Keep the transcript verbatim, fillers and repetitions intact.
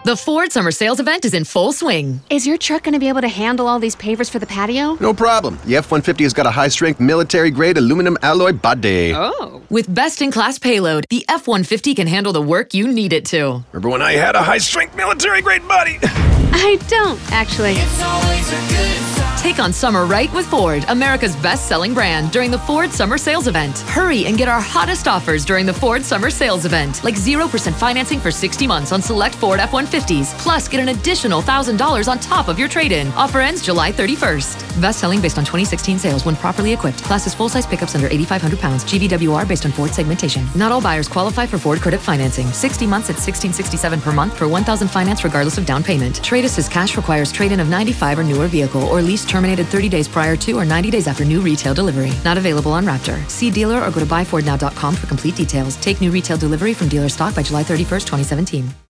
The Ford Summer Sales Event is in full swing. Is your truck going to be able to handle all these pavers for the patio? No problem. The F one fifty has got a high-strength military-grade aluminum alloy body. Oh. With best-in-class payload, the F one fifty can handle the work you need it to. Remember when I had a high-strength military-grade body? I don't, actually. It's always a good time. Take on summer right with Ford, America's best-selling brand, during the Ford Summer Sales Event. Hurry and get our hottest offers during the Ford Summer Sales Event, like zero percent financing for sixty months on select Ford F one fifties. Plus, get an additional one thousand dollars on top of your trade-in. Offer ends July thirty-first. Best-selling based on twenty sixteen sales when properly equipped. Class is full-size pickups under eighty-five hundred pounds. G V W R based on Ford segmentation. Not all buyers qualify for Ford credit financing. sixty months at sixteen sixty-seven per month for one thousand finance regardless of down payment. Trade assist cash requires trade-in of ninety-five or newer vehicle or lease terminated thirty days prior to or ninety days after new retail delivery. Not available on Raptor. See dealer or go to buy ford now dot com for complete details. Take new retail delivery from dealer stock by July thirty-first, twenty seventeen.